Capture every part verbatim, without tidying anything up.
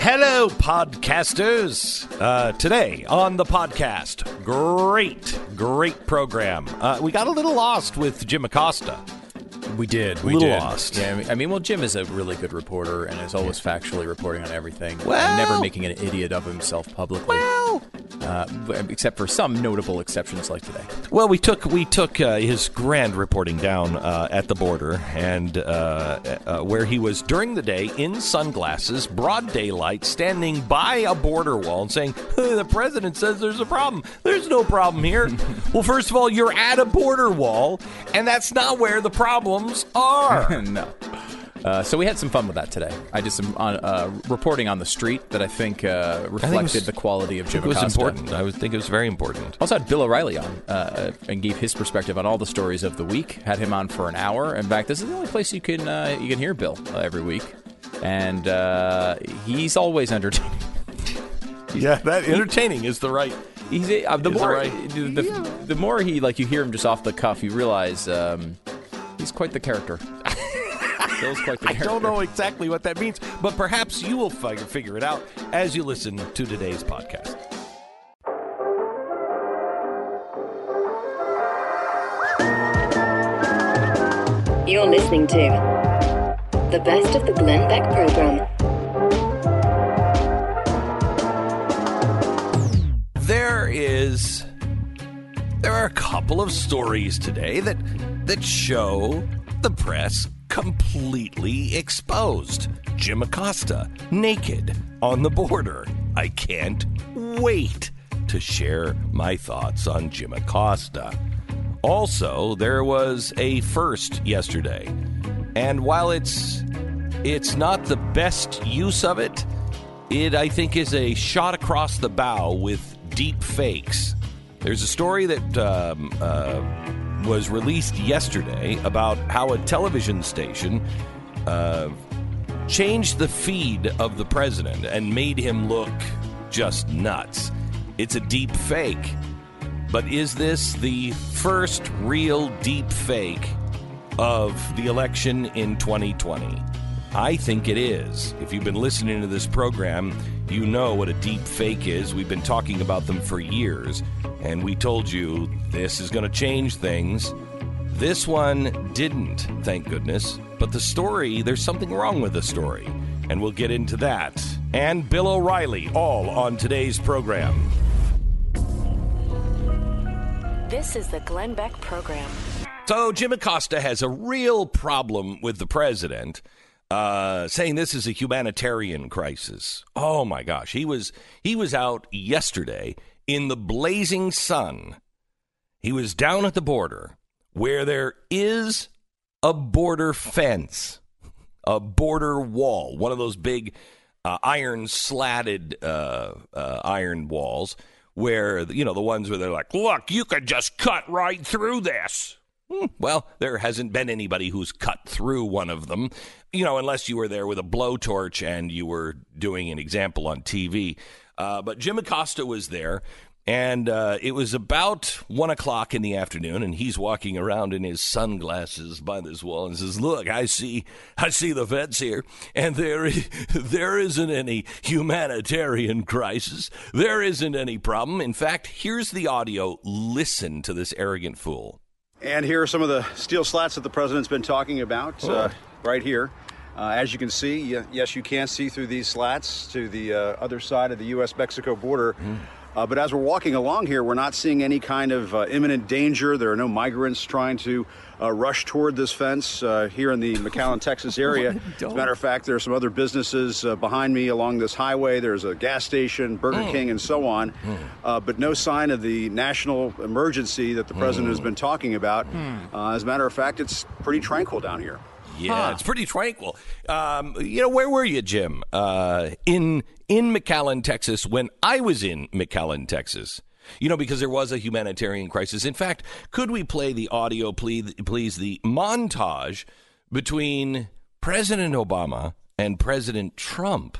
Hello, podcasters. Uh, today on the podcast, great, great program. Uh, we got a little lost with Jim Acosta. We did. We a little did. lost. Yeah, I mean, well, Jim is a really good reporter and is always factually reporting on everything. Well, and never making an idiot of himself publicly. Well, uh, except for some notable exceptions like today. Well, we took we took uh, his grand reporting down uh, at the border, and uh, uh, where he was during the day in sunglasses, broad daylight, standing by a border wall and saying, hey, "The president says there's a problem. There's no problem here." Well, first of all, you're at a border wall, and that's not where the problem are. No. Uh, so we had some fun with that today. I did some on, uh, reporting on the street that I think uh, reflected I think was, the quality of Jim Acosta. It was Acosta. important. I would think it was very important. Also had Bill O'Reilly on uh, and gave his perspective on all the stories of the week. Had him on for an hour. In fact, this is the only place you can uh, you can hear Bill uh, every week, and uh, he's always entertaining. Yeah, that entertaining is the right. He's uh, the is more the, right. the, the, yeah. the more he like you hear him just off the cuff, you realize um, he's quite the character. Bill's quite the character. I don't know exactly what that means, but perhaps you will figure, figure it out as you listen to today's podcast. You're listening to the best of the Glenn Beck program. There is, there are a couple of stories today that that show the press completely exposed. Jim Acosta, naked on the border. I can't wait to share my thoughts on Jim Acosta. Also, there was a first yesterday, and while it's it's not the best use of it, it I think is a shot across the bow with deep fakes. There's a story that um, uh, was released yesterday about how a television station uh, changed the feed of the president and made him look just nuts. It's a deep fake. But is this the first real deep fake of the election in twenty twenty? I think it is. If you've been listening to this program, you know what a deep fake is. We've been talking about them for years, and we told you this is going to change things. This one didn't, thank goodness. But the story, there's something wrong with the story, and we'll get into that. And Bill O'Reilly, all on today's program. This is the Glenn Beck program. So Jim Acosta has a real problem with the president, uh, saying this is a humanitarian crisis. Oh my gosh, he was he was out yesterday in the blazing sun. He was down at the border where there is a border fence, a border wall, one of those big uh, iron slatted uh, uh, iron walls. Where, you know, the ones where they're like, look, you could just cut right through this. Well, there hasn't been anybody who's cut through one of them, you know, unless you were there with a blowtorch and you were doing an example on T V. Uh, but Jim Acosta was there, and uh, it was about one o'clock in the afternoon, and he's walking around in his sunglasses by this wall and says, look, I see I see the fence here, and there, there isn't any humanitarian crisis. There isn't any problem. In fact, here's the audio. Listen to this arrogant fool. And here are some of the steel slats that the president's been talking about uh, right here. Uh, as you can see, yes, you can see through these slats to the uh, other side of the U S Mexico border. Mm. Uh, but as we're walking along here, we're not seeing any kind of uh, imminent danger. There are no migrants trying to uh, rush toward this fence uh, here in the McAllen, Texas area. As a matter of fact, there are some other businesses uh, behind me along this highway. There's a gas station, Burger mm. King, and so on. Mm. Uh, but no sign of the national emergency that the president mm. has been talking about. Mm. Uh, as a matter of fact, it's pretty tranquil down here. Yeah, huh. It's pretty tranquil. Um, you know, where were you, Jim? Uh, in in McAllen, Texas, when I was in McAllen, Texas. You know, because there was a humanitarian crisis. In fact, could we play the audio, please, please, the montage between President Obama and President Trump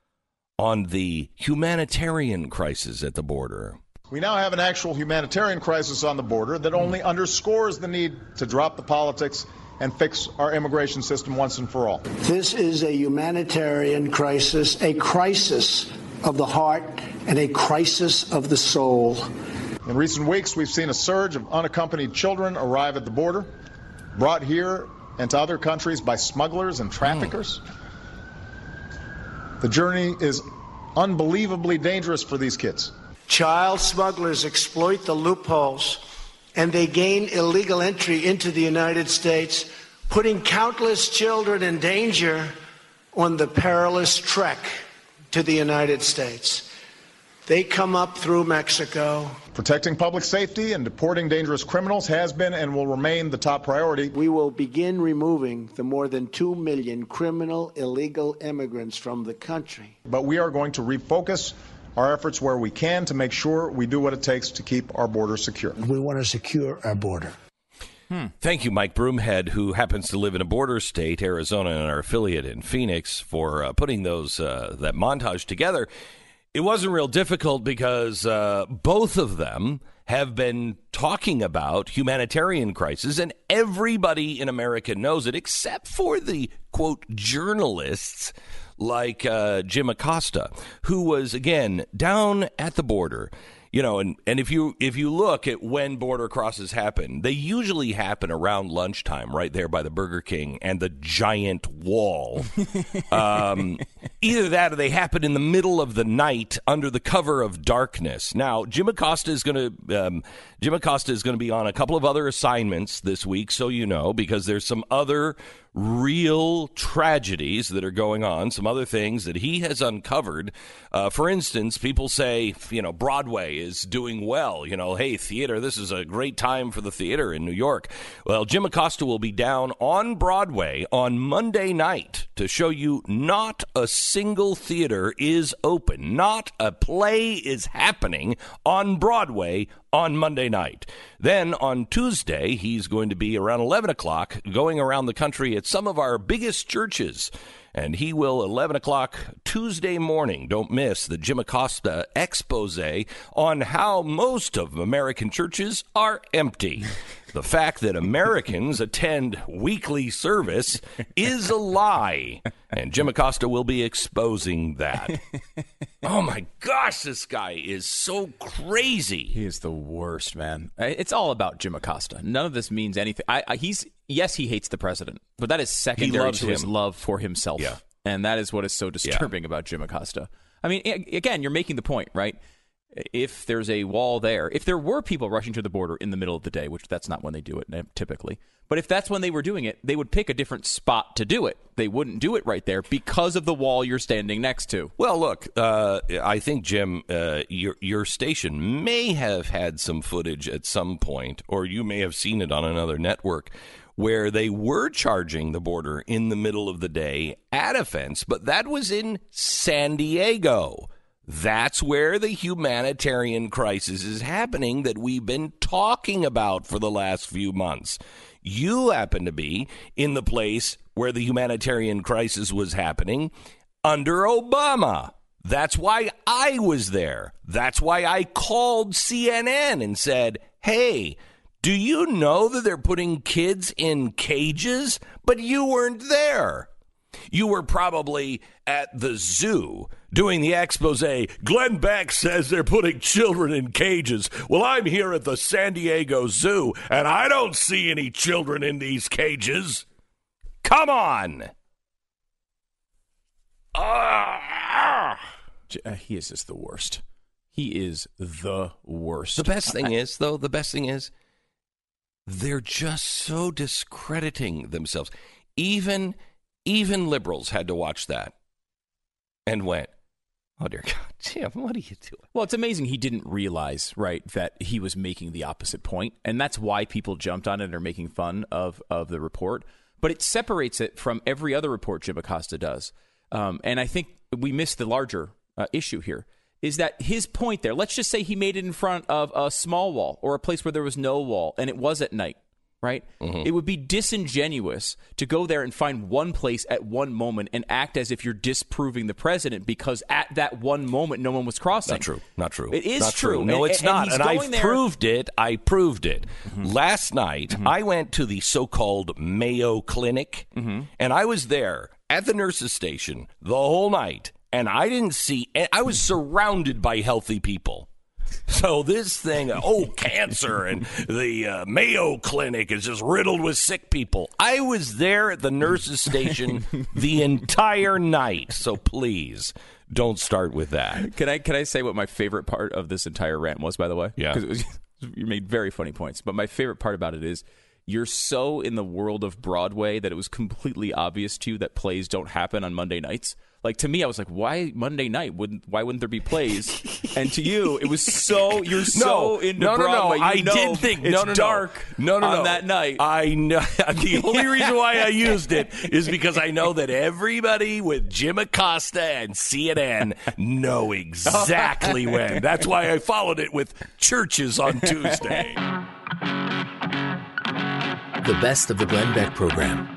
on the humanitarian crisis at the border? We now have an actual humanitarian crisis on the border that only underscores the need to drop the politics and fix our immigration system once and for all. This is a humanitarian crisis, a crisis of the heart and a crisis of the soul. In recent weeks, we've seen a surge of unaccompanied children arrive at the border, brought here and to other countries by smugglers and traffickers. Mm. The journey is unbelievably dangerous for these kids. Child smugglers exploit the loopholes, and they gain illegal entry into the United States, putting countless children in danger on the perilous trek to the United States. They come up through Mexico. Protecting public safety and deporting dangerous criminals has been and will remain the top priority. We will begin removing the more than two million criminal illegal immigrants from the country. But we are going to refocus our efforts where we can to make sure we do what it takes to keep our border secure. We want to secure our border. Hmm. Thank you, Mike Broomhead, who happens to live in a border state, Arizona, and our affiliate in Phoenix, for uh, putting those uh, that montage together. It wasn't real difficult because uh, both of them have been talking about humanitarian crisis, and everybody in America knows it, except for the, quote, journalists like uh, Jim Acosta, who was, again, down at the border. You know, and, and if you if you look at when border crosses happen, they usually happen around lunchtime, right there by the Burger King and the giant wall. um, either that or they happen in the middle of the night under the cover of darkness. Now, Jim Acosta is going to um, Jim Acosta is going to be on a couple of other assignments this week, so you know, because there's some other real tragedies that are going on, some other things that he has uncovered. Uh, for instance, people say, you know, Broadway is doing well. You know, hey, theater, this is a great time for the theater in New York. Well, Jim Acosta will be down on Broadway on Monday night to show you not a single theater is open. Not a play is happening on Broadway on Monday night. Then on Tuesday, he's going to be around eleven o'clock going around the country at some of our biggest churches. And he will, eleven o'clock Tuesday morning, don't miss the Jim Acosta expose on how most of American churches are empty. The fact that Americans attend weekly service is a lie. And Jim Acosta will be exposing that. Oh, my gosh, this guy is so crazy. He is the worst, man. It's all about Jim Acosta. None of this means anything. I, I, he's yes, he hates the president, but that is secondary to him. His love for himself. Yeah. And that is what is so disturbing yeah. about Jim Acosta. I mean, again, you're making the point, right? If there's a wall there, if there were people rushing to the border in the middle of the day, which that's not when they do it typically, but if that's when they were doing it, they would pick a different spot to do it. They wouldn't do it right there because of the wall you're standing next to. Well, look, uh, I think, Jim, uh, your your station may have had some footage at some point, or you may have seen it on another network, where they were charging the border in the middle of the day at a fence, but that was in San Diego. That's where the humanitarian crisis is happening that we've been talking about for the last few months. You happen to be in the place where the humanitarian crisis was happening under Obama. That's why I was there. That's why I called C N N and said, hey, do you know that they're putting kids in cages? But you weren't there. You were probably at the zoo doing the expose. Glenn Beck says they're putting children in cages. Well, I'm here at the San Diego Zoo, and I don't see any children in these cages. Come on. Uh, he is just the worst. He is the worst. The best thing is, though, the best thing is, they're just so discrediting themselves. Even... Even liberals had to watch that and went, oh, dear God, Jim, what are you doing? Well, it's amazing he didn't realize, right, that he was making the opposite point. And that's why people jumped on it and are making fun of, of the report. But it separates it from every other report Jim Acosta does. Um, and I think we missed the larger uh, issue here, is that his point there, let's just say he made it in front of a small wall or a place where there was no wall and it was at night. right? Mm-hmm. It would be disingenuous to go there and find one place at one moment and act as if you're disproving the president because at that one moment no one was crossing. Not true. Not true. It is not true. true. No, and, it's and, not. And, and I there... proved it. I proved it. Mm-hmm. Last night, mm-hmm. I went to the so-called Mayo Clinic, mm-hmm. and I was there at the nurse's station the whole night, and I didn't see – I was surrounded by healthy people. So this thing, oh, cancer and the uh, Mayo Clinic is just riddled with sick people. I was there at the nurse's station the entire night. So please don't start with that. Can I can I say what my favorite part of this entire rant was, by the way? Yeah. Because you made very funny points. But my favorite part about it is you're so in the world of Broadway that it was completely obvious to you that plays don't happen on Monday nights. Like, to me, I was like, why Monday night? Wouldn't Why wouldn't there be plays? And to you, it was so, you're so no, into no, Broadway. No, no, you I know did think, it's no, no, dark no, no, on no. that night. I know. The only reason why I used it is because I know that everybody with Jim Acosta and C N N know exactly when. That's why I followed it with churches on Tuesday. The best of the Glenn Beck program.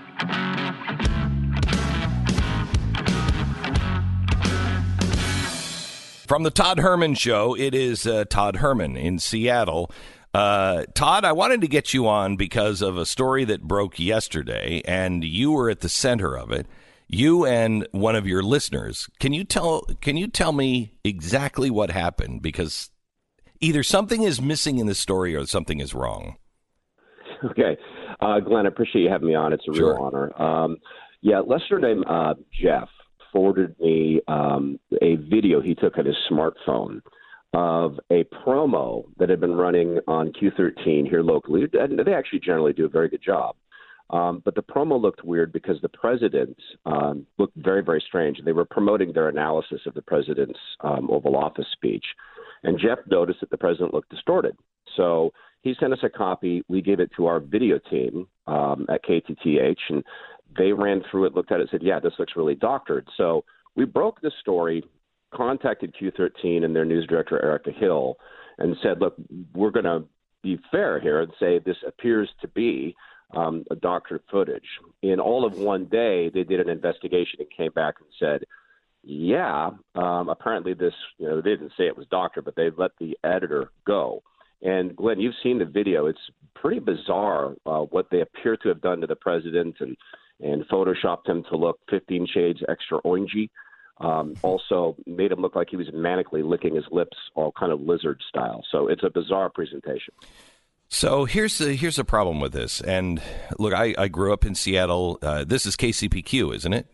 From the Todd Herman Show, it is uh, Todd Herman in Seattle. Uh, Todd, I wanted to get you on because of a story that broke yesterday, and you were at the center of it. You and one of your listeners. Can you tell? Can you tell me exactly what happened? Because either something is missing in the story or something is wrong. Okay, uh, Glenn, I appreciate you having me on. It's a Sure. real honor. Um, yeah, listener named uh, Jeff forwarded me um, a video he took on his smartphone of a promo that had been running on Q thirteen here locally. And they actually generally do a very good job. Um, but the promo looked weird because the president um, looked very, very strange. They were promoting their analysis of the president's um, Oval Office speech. And Jeff noticed that the president looked distorted. So he sent us a copy. We gave it to our video team um, at K T T H, and they ran through it, looked at it, and said, yeah, this looks really doctored. So we broke the story, contacted Q thirteen and their news director, Erica Hill, and said, look, we're going to be fair here and say this appears to be um, a doctored footage. In all of one day, they did an investigation and came back and said, yeah, um, apparently this, you know, they didn't say it was doctored, but they let the editor go. And, Glenn, you've seen the video. It's pretty bizarre uh, what they appear to have done to the president and, and photoshopped him to look fifteen shades extra orangey. Um, also made him look like he was manically licking his lips, all kind of lizard style. So it's a bizarre presentation. So here's the here's the problem with this. And look, I, I grew up in Seattle. Uh, this is K C P Q, isn't it?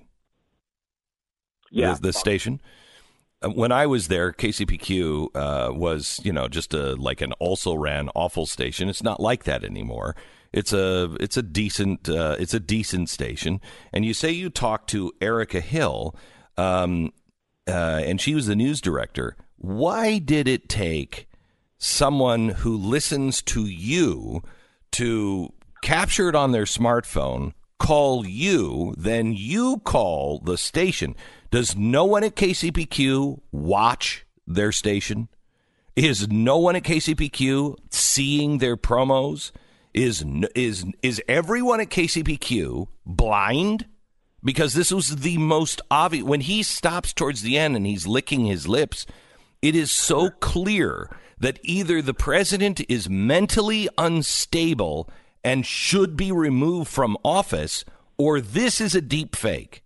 Yeah. The, the station. When I was there, K C P Q uh, was, you know, just a like an also ran awful station. It's not like that anymore. It's a it's a decent uh, it's a decent station. And you say you talked to Erica Hill, um, uh, and she was the news director. Why did it take someone who listens to you to capture it on their smartphone, call you, then you call the station? Does no one at K C P Q watch their station? Is no one at K C P Q seeing their promos? Is is is everyone at K C P Q blind? Because this was the most obvious. When he stops towards the end and he's licking his lips, it is so clear that either the president is mentally unstable and should be removed from office, or this is a deep fake.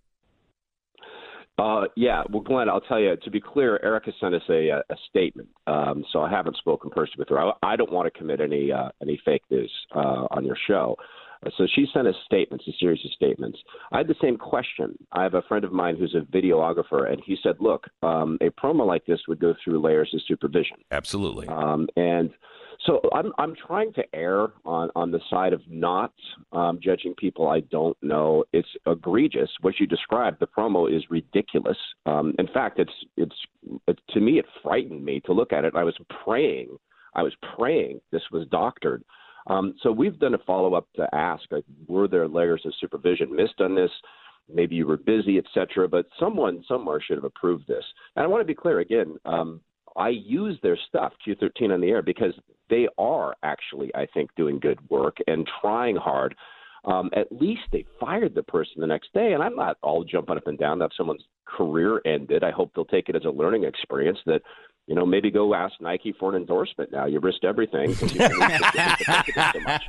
Uh, yeah, well, Glenn, I'll tell you, to be clear, Erica sent us a, a statement, um, so I haven't spoken personally with her. I, I don't want to commit any uh, any fake news uh, on your show. Uh, so she sent us statements, a series of statements. I had the same question. I have a friend of mine who's a videographer, and he said, look, um, a promo like this would go through layers of supervision. Absolutely. Um, and so I'm I'm trying to err on, on the side of not um, judging people I don't know. It's egregious. What you described, the promo, is ridiculous. Um, in fact, it's it's it, to me, it frightened me to look at it. I was praying, I was praying this was doctored. Um, so we've done a follow-up to ask, like, were there layers of supervision missed on this? Maybe you were busy, et cetera. But someone somewhere should have approved this. And I want to be clear again. Um, I use their stuff, Q thirteen on the Air, because they are actually, I think, doing good work and trying hard. Um, at least they fired the person the next day, and I'm not all jumping up and down that someone's career ended. I hope they'll take it as a learning experience that, you know, maybe go ask Nike for an endorsement now. You risked everything because you so much.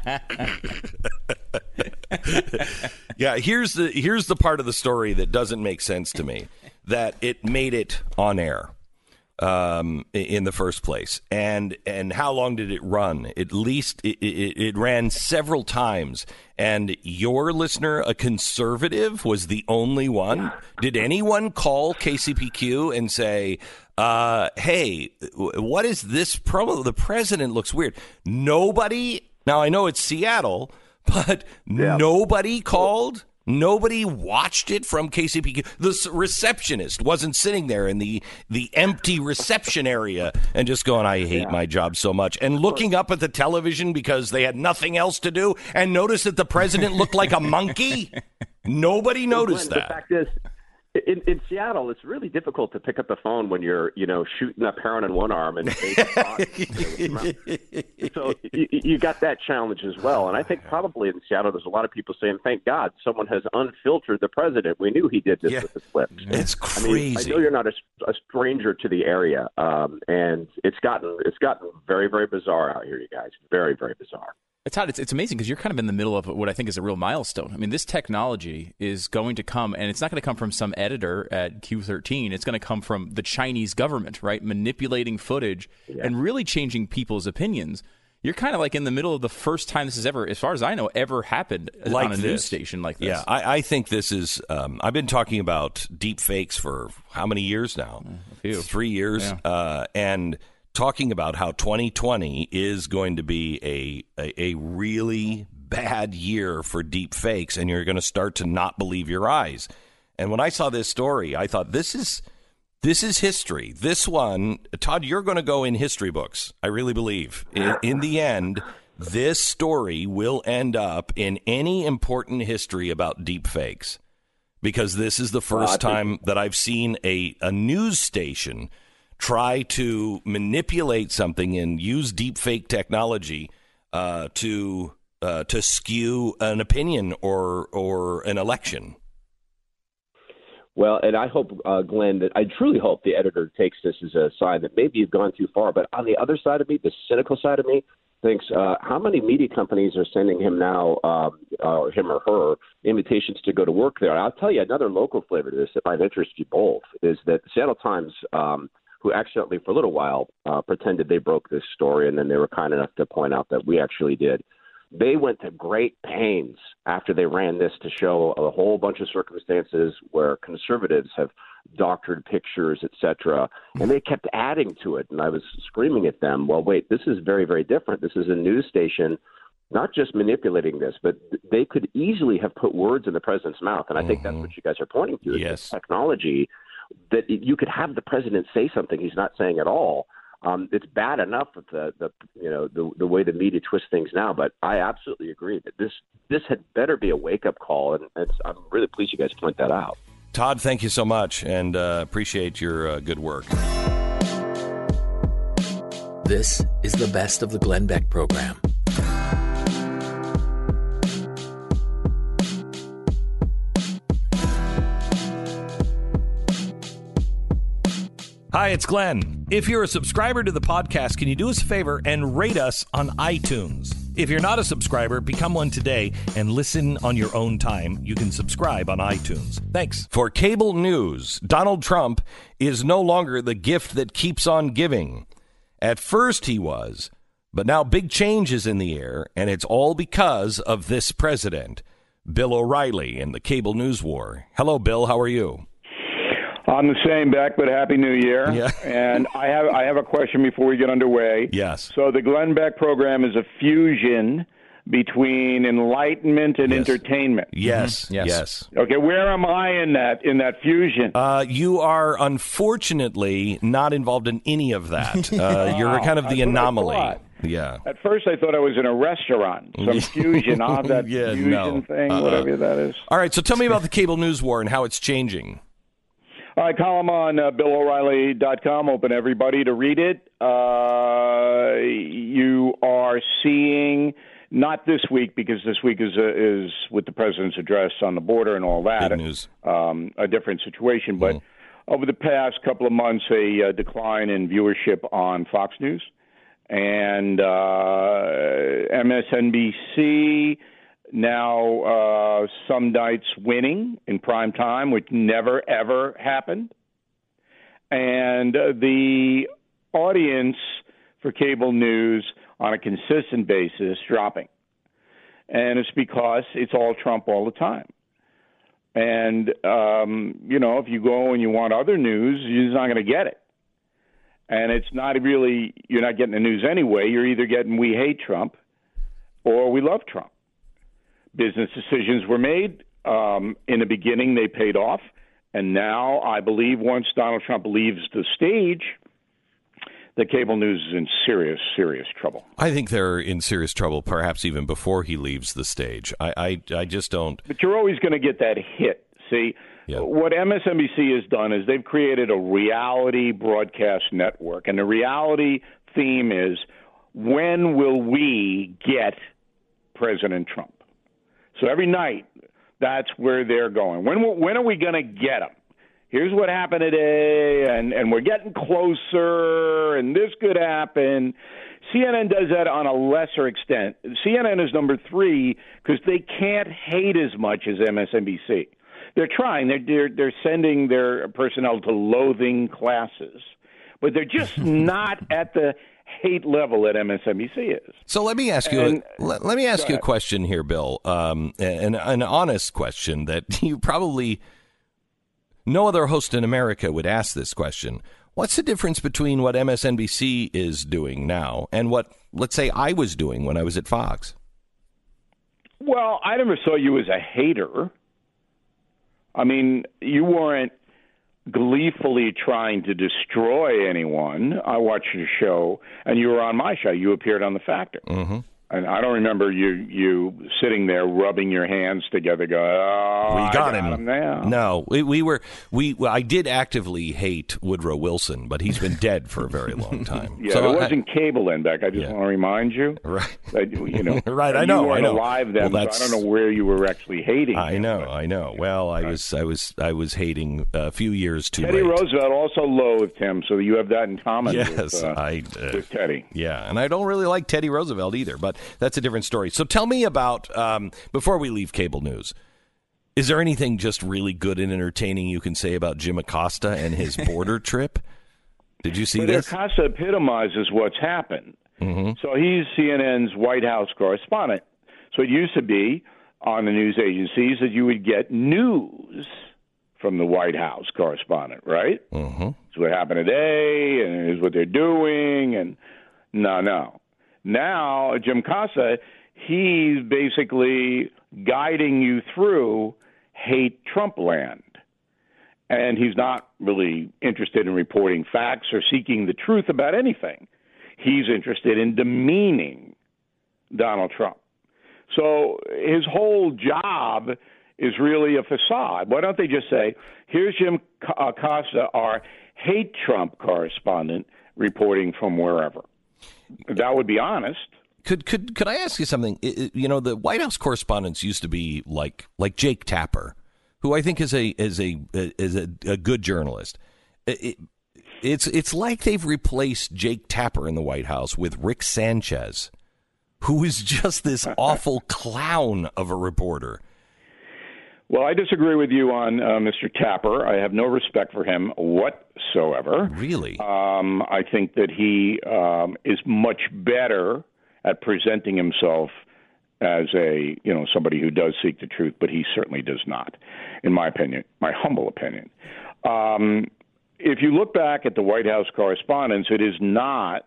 Yeah, here's the here's the part of the story that doesn't make sense to me, that it made it on air um, in the first place. And and how long did it run? At least it, it, it ran several times. And your listener, a conservative, was the only one. Did anyone call K C P Q and say, uh, hey, what is this promo? The president looks weird. Nobody. Now, I know it's Seattle, but yeah. nobody called. Nobody watched it from K C P Q. The receptionist wasn't sitting there in the, the empty reception area and just going, I hate yeah. my job so much, and looking up at the television because they had nothing else to do and noticed that the president looked like a monkey. Nobody noticed well, Glenn, that. The fact is, in, in Seattle, it's really difficult to pick up the phone when you're, you know, shooting up heroin in one arm and so you, you got that challenge as well. And I think probably in Seattle, there's a lot of people saying, "Thank God, someone has unfiltered the president. We knew he did this yeah. with the clips." It's crazy. I mean, I know you're not a, a stranger to the area, um, and it's gotten it's gotten very, very bizarre out here, you guys. Very, very bizarre. It's hot. It's, it's amazing because you're kind of in the middle of what I think is a real milestone. I mean, this technology is going to come, and it's not going to come from some editor at Q thirteen. It's going to come from the Chinese government, right? Manipulating footage yeah. and really changing people's opinions. You're kind of like in the middle of the first time this has ever, as far as I know, ever happened like on a this. news station like this. Yeah, I, I think this is, um, I've been talking about deep fakes for how many years now? A few. Three years. Yeah. Uh, and talking about how twenty twenty is going to be a, a, a really bad year for deep fakes, and you're going to start to not believe your eyes. And when I saw this story, I thought, this is this is history. This one, Todd, you're going to go in history books, I really believe. In, in the end, this story will end up in any important history about deep fakes, because this is the first time that I've seen a, a news station try to manipulate something and use deep fake technology uh, to uh, to skew an opinion or or an election. Well, and I hope, uh, Glenn, that I truly hope the editor takes this as a sign that maybe you've gone too far. But on the other side of me, the cynical side of me, thinks uh, how many media companies are sending him now, um, or him or her, invitations to go to work there? And I'll tell you another local flavor to this that might interest you both is that the Seattle Times, um, who accidentally for a little while uh, pretended they broke this story, and then they were kind enough to point out that we actually did. They went to great pains after they ran this to show a whole bunch of circumstances where conservatives have doctored pictures, et cetera, and they kept adding to it. And I was screaming at them, well, wait, this is very, very different. This is a news station not just manipulating this, but they could easily have put words in the president's mouth. And I think mm-hmm. that's what you guys are pointing to, is yes. technology, that you could have the president say something he's not saying at all. Um, it's bad enough with the, the you know the, the way the media twists things now, but I absolutely agree that this this had better be a wake up call, and it's, I'm really pleased you guys point that out. Todd, thank you so much, and uh, appreciate your uh, good work. This is the best of the Glenn Beck program. Hi, it's Glenn. If you're a subscriber to the podcast, can you do us a favor and rate us on iTunes? If you're not a subscriber, become one today and listen on your own time. You can subscribe on iTunes. Thanks. For cable news, Donald Trump is no longer the gift that keeps on giving. At first he was, but now big change is in the air, and it's all because of this president. Bill O'Reilly in the cable news war. Hello, Bill. How are you? I'm the same, Beck, but Happy New Year. Yeah. And I have I have a question before we get underway. Yes. So the Glenn Beck program is a fusion between enlightenment and yes. entertainment. Yes, mm-hmm. yes, yes. Okay, where am I in that in that fusion? Uh, you are unfortunately not involved in any of that. Uh, you're kind of the anomaly. Yeah. At first, I thought I was in a restaurant, some fusion, ah, that yeah, fusion no. thing, uh-uh. whatever that is. All right, so tell me about the cable news war and how it's changing. All right, column on uh, Bill O'Reilly dot com. Open everybody to read it. Uh, you are seeing, not this week, because this week is uh, is with the president's address on the border and all that. Big news. Um, a different situation. But Mm. over the past couple of months, a uh, decline in viewership on Fox News and uh, M S N B C. Now, uh, some nights winning in prime time, which never, ever happened. And uh, the audience for cable news on a consistent basis dropping. And it's because it's all Trump all the time. And, um, you know, if you go and you want other news, you're just not going to get it. And it's not really, you're not getting the news anyway. You're either getting we hate Trump or we love Trump. Business decisions were made. Um, in the beginning, they paid off. And now, I believe, once Donald Trump leaves the stage, the cable news is in serious, serious trouble. I think they're in serious trouble, perhaps even before he leaves the stage. I, I, I just don't. But you're always going to get that hit. See, yeah. What M S N B C has done is they've created a reality broadcast network. And the reality theme is, when will we get President Trump? So every night, that's where they're going. When when are we going to get them? Here's what happened today, and, and we're getting closer, and this could happen. C N N does that on a lesser extent. C N N is number three because they can't hate as much as M S N B C. They're trying. They're, they're, they're sending their personnel to loathing classes, but they're just not at the hate level that M S N B C is. So let me ask you. And, a, let, let me ask you a question here, Bill. Um, an an honest question that you probably no other host in America would ask this question. What's the difference between what M S N B C is doing now and what, let's say, I was doing when I was at Fox? Well, I never saw you as a hater. I mean, you weren't gleefully trying to destroy anyone. I watched your show, and you were on my show. You appeared on The Factor. Mm-hmm. And I don't remember you you sitting there rubbing your hands together going, oh, we got, I got him. him now. No, we, we were we. Well, I did actively hate Woodrow Wilson, but he's been dead for a very long time. Yeah, so it wasn't I, cable then, Beck. I just yeah. want to remind you. Right. That, you know, right. I know. You weren't I know. alive then, well, so I don't know where you were actually hating. I him, know. but, I know. Well, I right. was. I was. I was hating a few years too Teddy late. Roosevelt also loathed him, so you have that in common. Yes, with, uh, I. Uh, with Teddy. Yeah, and I don't really like Teddy Roosevelt either, but that's a different story. So tell me about um, before we leave cable news. Is there anything just really good and entertaining you can say about Jim Acosta and his border trip? Did you see but this? Acosta epitomizes what's happened. Mm-hmm. So he's C N N's White House correspondent. So it used to be on the news agencies that you would get news from the White House correspondent, right? Mm-hmm. It's what happened today, and here's what they're doing, and no, no. Now, Jim Acosta, he's basically guiding you through hate Trump land. And he's not really interested in reporting facts or seeking the truth about anything. He's interested in demeaning Donald Trump. So his whole job is really a facade. Why don't they just say, here's Jim Acosta, our hate Trump correspondent, reporting from wherever. That would be honest. Could could could I ask you something? It, it, you know, the White House correspondents used to be like like Jake Tapper, who I think is a is a is a, a good journalist. It, it, it's it's like they've replaced Jake Tapper in the White House with Rick Sanchez, who is just this awful clown of a reporter. Well, I disagree with you on uh, Mister Tapper. I have no respect for him whatsoever. Really? Um, I think that he um, is much better at presenting himself as a, you know, somebody who does seek the truth, but he certainly does not, in my opinion, my humble opinion. Um, if you look back at the White House correspondence, it is not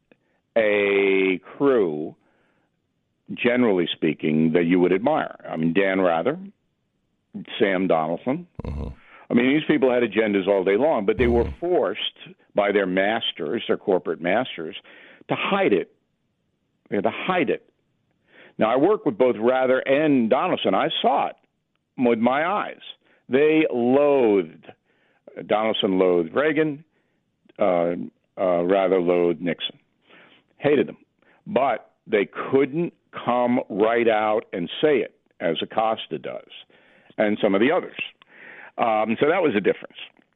a crew, generally speaking, that you would admire. I mean, Dan Rather, Sam Donaldson. Mm-hmm. I mean, these people had agendas all day long, but they mm-hmm. were forced by their masters, their corporate masters, to hide it. They had to hide it. Now, I work with both Rather and Donaldson. I saw it with my eyes. They loathed Donaldson loathed Reagan, uh, uh, rather loathed Nixon. Hated them. But they couldn't come right out and say it, as Acosta does, and some of the others. Um, so that was a difference.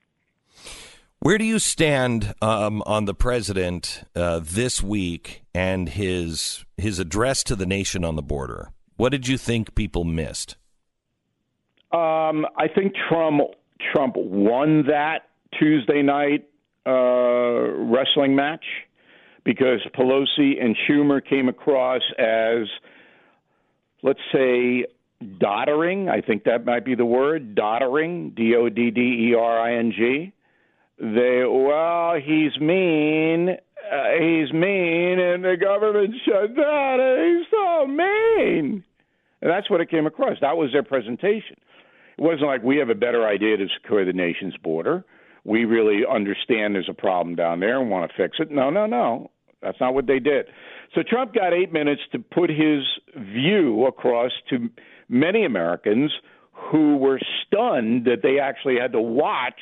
Where do you stand um, on the president uh, this week and his his address to the nation on the border? What did you think people missed? Um, I think Trump Trump won that Tuesday night uh, wrestling match because Pelosi and Schumer came across as, let's say, doddering. I think that might be the word, doddering, D O D D E R I N G. They, well, he's mean, uh, he's mean, and the government shut down, and he's so mean. And that's what it came across. That was their presentation. It wasn't like we have a better idea to secure the nation's border. We really understand there's a problem down there and want to fix it. No, no, no. That's not what they did. So Trump got eight minutes to put his view across to many Americans who were stunned that they actually had to watch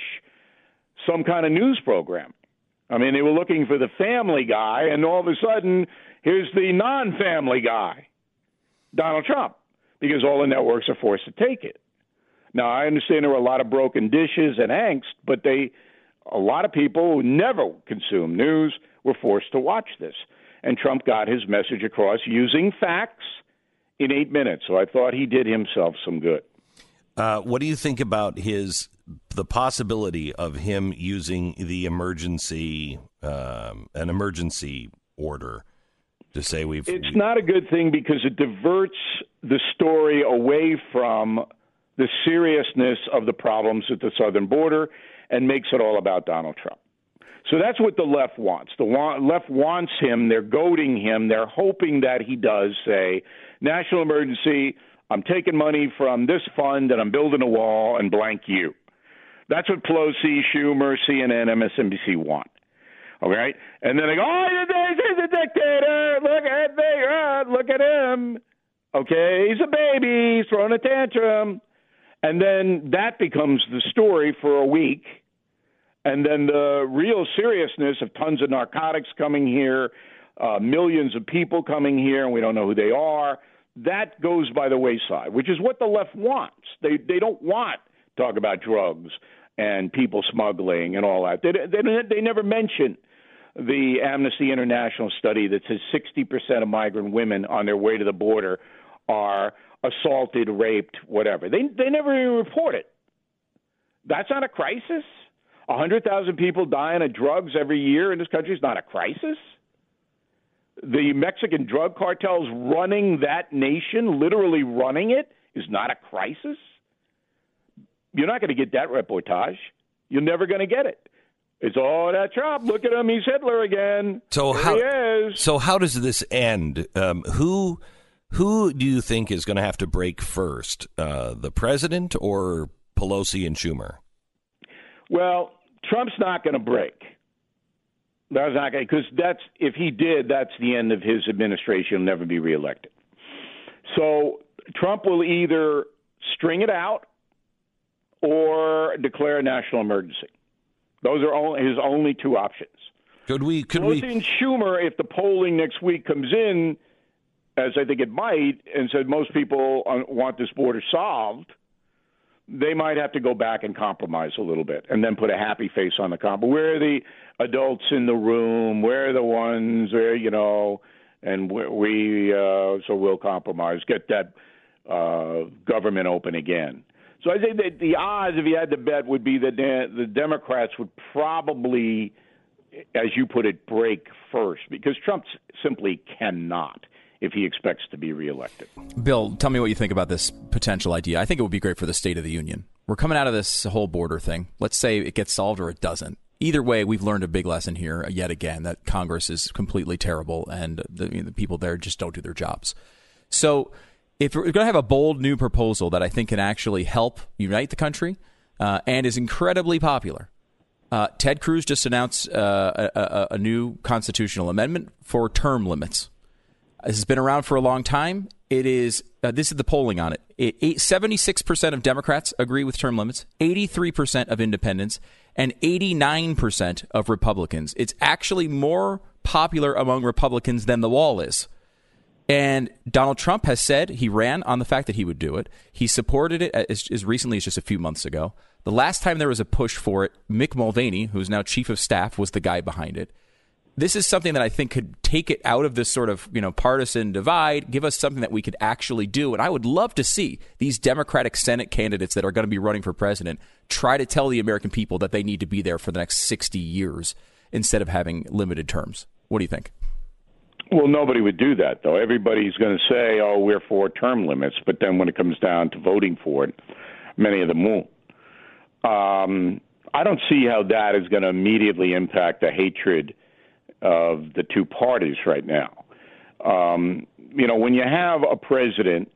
some kind of news program. I mean, they were looking for the family guy, and all of a sudden, here's the non-family guy, Donald Trump, because all the networks are forced to take it. Now, I understand there were a lot of broken dishes and angst, but they, a lot of people who never consume news were forced to watch this. And Trump got his message across using facts in eight minutes. So I thought he did himself some good. Uh, what do you think about his the possibility of him using the emergency um, an emergency order to say we've? It's not a good thing because it diverts the story away from the seriousness of the problems at the southern border and makes it all about Donald Trump. So that's what the left wants. The left wants him. They're goading him. They're hoping that he does say, national emergency, I'm taking money from this fund and I'm building a wall and blank you. That's what Pelosi, Schumer, C N N, M S N B C want. All right? And then they go, oh, he's a dictator. Look at me. Look at him. Okay, he's a baby. He's throwing a tantrum. And then that becomes the story for a week. And then the real seriousness of tons of narcotics coming here, uh, millions of people coming here, and we don't know who they are, that goes by the wayside, which is what the left wants. They they don't want to talk about drugs and people smuggling and all that. They, they, they never mention the Amnesty International study that says sixty percent of migrant women on their way to the border are assaulted, raped, whatever. They they never even report it. That's not a crisis. one hundred thousand people dying of drugs every year in this country is not a crisis. The Mexican drug cartels running that nation, literally running it, is not a crisis. You're not going to get that reportage. You're never going to get it. It's all that Trump. Look at him. He's Hitler again. So There how, he is. So how does this end? Um, who who do you think is going to have to break first, uh, the president or Pelosi and Schumer? Well, Trump's not going to break. That's not going because that's if he did, that's the end of his administration. He'll never be reelected. So Trump will either string it out or declare a national emergency. Those are only, his only two options. Could we? Could Pelosi we? and Schumer, if the polling next week comes in, as I think it might, and said most people want this border solved, they might have to go back and compromise a little bit and then put a happy face on the comp. But where are the adults in the room? Where are the ones where, you know, and we, uh, so we'll compromise, get that uh, government open again. So I think that the odds, if you had to bet, would be that the Democrats would probably, as you put it, break first because Trump simply cannot if he expects to be reelected. Bill, tell me what you think about this potential idea. I think it would be great for the State of the Union. We're coming out of this whole border thing. Let's say it gets solved or it doesn't. Either way, we've learned a big lesson here yet again that Congress is completely terrible and the, the people there just don't do their jobs. So if we're going to have a bold new proposal that I think can actually help unite the country uh, and is incredibly popular, uh, Ted Cruz just announced uh, a, a, a new constitutional amendment for term limits. This has been around for a long time. It is uh, this is the polling on it. it eight, seventy-six percent of Democrats agree with term limits, eighty-three percent of independents, and eighty-nine percent of Republicans. It's actually more popular among Republicans than the wall is. And Donald Trump has said he ran on the fact that he would do it. He supported it as, as recently as just a few months ago. The last time there was a push for it, Mick Mulvaney, who's now chief of staff, was the guy behind it. This is something that I think could take it out of this sort of, you know, partisan divide, give us something that we could actually do. And I would love to see these Democratic Senate candidates that are going to be running for president try to tell the American people that they need to be there for the next sixty years instead of having limited terms. What do you think? Well, nobody would do that, though. Everybody's going to say, oh, we're for term limits. But then when it comes down to voting for it, many of them won't. Um, I don't see how that is going to immediately impact the hatred of the two parties right now. Um, you know, when you have a president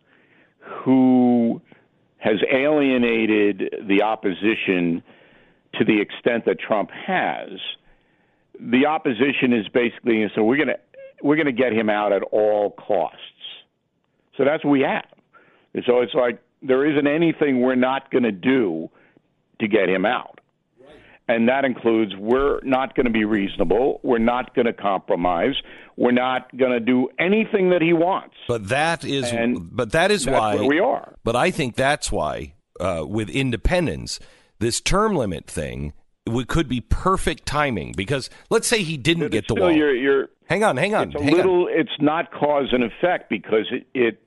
who has alienated the opposition to the extent that Trump has, the opposition is basically, so we're going to we're going to get him out at all costs. So that's what we have. And so it's like there isn't anything we're not going to do to get him out. And that includes we're not going to be reasonable. We're not going to compromise. We're not going to do anything that he wants. But that is, and but that is that's why where we are. But I think that's why uh, with independence, this term limit thing, we could be perfect timing because let's say he didn't get the still, wall. You're, you're, hang on, hang on. It's a hang little. on. It's not cause and effect because it. it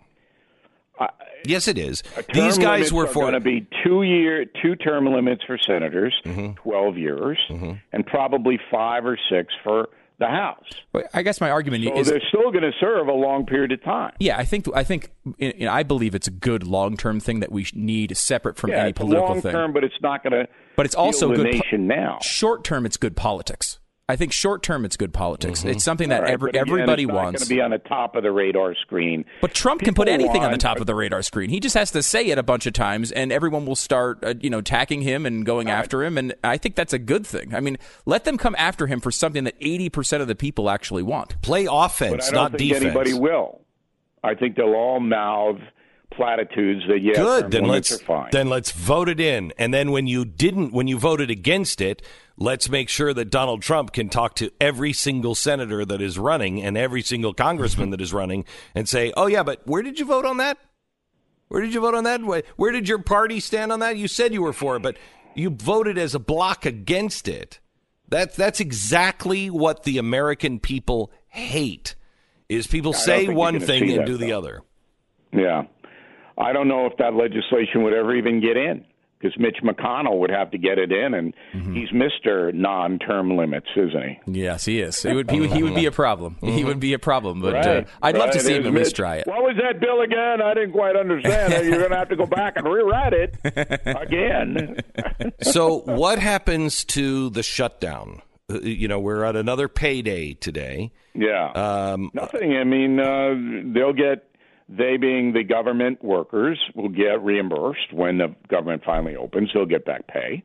uh, yes, it is. These guys were for going to be two year, two term limits for senators, mm-hmm. twelve years, mm-hmm. and probably five or six for the House. I guess my argument so is they're still going to serve a long period of time. Yeah, I think I think you know, I believe it's a good long term thing that we need separate from yeah, any it's political long thing. term, but it's not going to. But it's also the good nation po- now. Short term, it's good politics. I think short term, it's good politics. Mm-hmm. It's something that right, every, again, everybody it's not wants. Going to be on the top of the radar screen. But Trump People can put anything want, on the top of the radar screen. He just has to say it a bunch of times, and everyone will start, uh, you know, attacking him and going right. after him. And I think that's a good thing. I mean, let them come after him for something that eighty percent of the people actually want. Play offense, but I don't not think defense. Anybody will. I think they'll all mouth platitudes that yes, good. Then let's are fine. then let's vote it in. And then when you didn't, when you voted against it, let's make sure that Donald Trump can talk to every single senator that is running and every single congressman that is running and say, "Oh yeah, but where did you vote on that? Where did you vote on that? Where did your party stand on that? You said you were for it, but you voted as a block against it." That's that's exactly what the American people hate. Is people say one thing and do the other. Yeah. I don't know if that legislation would ever even get in because Mitch McConnell would have to get it in, and mm-hmm. he's Mister Non-Term Limits, isn't he? Yes, he is. It would, he, would, he would be a problem. Mm-hmm. He would be a problem, but right. uh, I'd right. love to see him at least Mitch, try it. What was that bill again? I didn't quite understand. You're going to have to go back and rewrite it again. So what happens to the shutdown? You know, we're at another payday today. Yeah. Um, Nothing. I mean, uh, they'll get, they being the government workers, will get reimbursed when the government finally opens. They'll get back pay.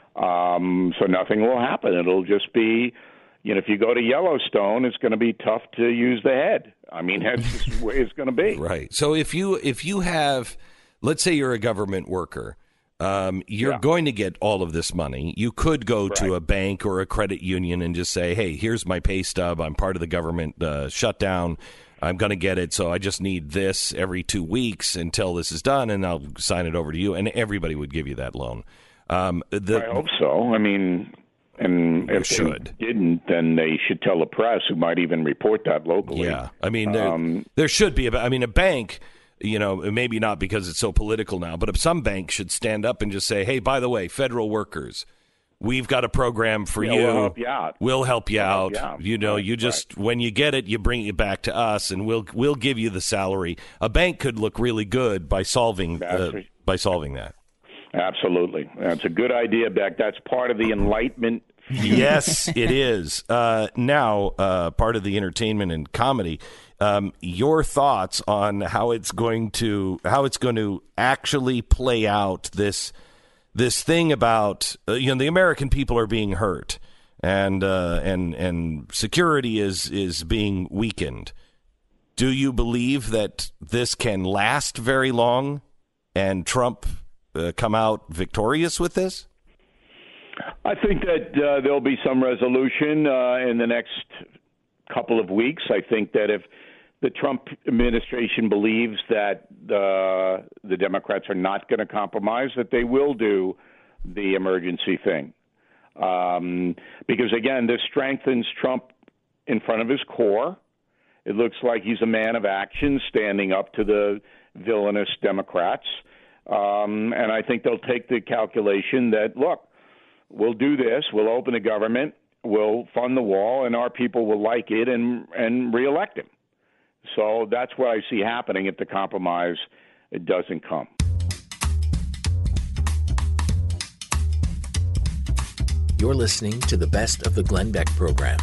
Um, so nothing will happen. It'll just be, you know, if you go to Yellowstone, it's going to be tough to use the head. I mean, that's just the way it's going to be. Right. So if you if you have, let's say you're a government worker, Um, you're yeah. going to get all of this money. You could go right. to a bank or a credit union and just say, hey, here's my pay stub. I'm part of the government uh, shutdown. I'm going to get it. So I just need this every two weeks until this is done, and I'll sign it over to you. And everybody would give you that loan. Um, the, I hope so. I mean, and if should. they didn't, then they should tell the press, who might even report that locally. Yeah. I mean, there, um, there should be. I mean, a bank... You know, maybe not because it's so political now, but if some bank should stand up and just say, hey, by the way, federal workers, we've got a program for yeah, you. We'll help you out. We'll help you, we'll out. help you out. You know, right, you just, right. when you get it, you bring it back to us, and we'll we'll give you the salary. A bank could look really good by solving uh, by solving that. Absolutely. That's a good idea, Beck. That's part of the Enlightenment. Yes, it is. Uh, now, uh, part of the entertainment and comedy. Um, your thoughts on how it's going to how it's going to actually play out this this thing about uh, you know the American people are being hurt and uh, and and security is is being weakened. Do you believe that this can last very long and Trump uh, come out victorious with this? I think that uh, there'll be some resolution uh, in the next couple of weeks. I think that if the Trump administration believes that uh, the Democrats are not going to compromise, that they will do the emergency thing. Um, because, again, this strengthens Trump in front of his core. It looks like he's a man of action, standing up to the villainous Democrats. Um, and I think they'll take the calculation that, look, we'll do this, we'll open the government, we'll fund the wall, and our people will like it and, and reelect him. So that's what I see happening if the compromise it doesn't come. You're listening to the Best of the Glenn Beck program.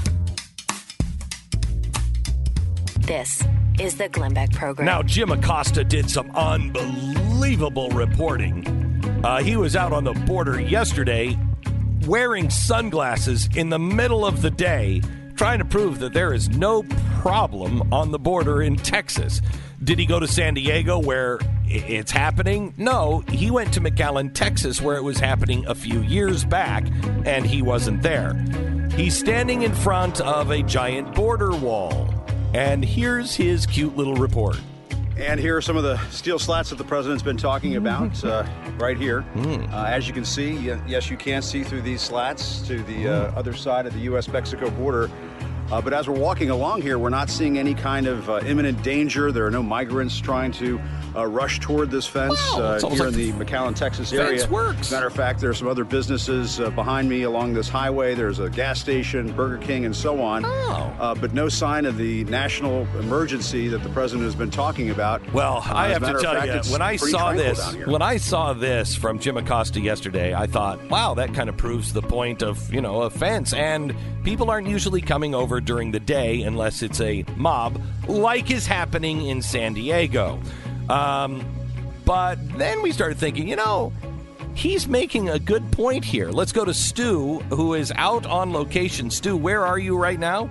This is the Glenn Beck program. Now, Jim Acosta did some unbelievable reporting. Uh, he was out on the border yesterday wearing sunglasses in the middle of the day, trying to prove that there is no problem on the border in Texas. Did he go to San Diego where it's happening? No, he went to McAllen, Texas, where it was happening a few years back, and he wasn't there. He's standing in front of a giant border wall, and here's his cute little report. And here are some of the steel slats that the president's been talking about uh, right here. Mm. Uh, as you can see, yes, you can see through these slats to the uh, other side of the U S Mexico border. Uh, but as we're walking along here, we're not seeing any kind of uh, imminent danger. There are no migrants trying to uh, rush toward this fence wow, uh, here like in the McAllen, Texas area. Fence works. Matter of fact, there are some other businesses uh, behind me along this highway. There's a gas station, Burger King, and so on. Oh. Uh, but no sign of the national emergency that the president has been talking about. Well, uh, I have to tell fact, you, when I saw this, when I saw this from Jim Acosta yesterday, I thought, wow, that kind of proves the point of, you know, a fence. And people aren't usually coming over during the day unless it's a mob, like is happening in San Diego. Um, but then we started thinking, you know, he's making a good point here. Let's go to Stu, who is out on location. Stu, where are you right now?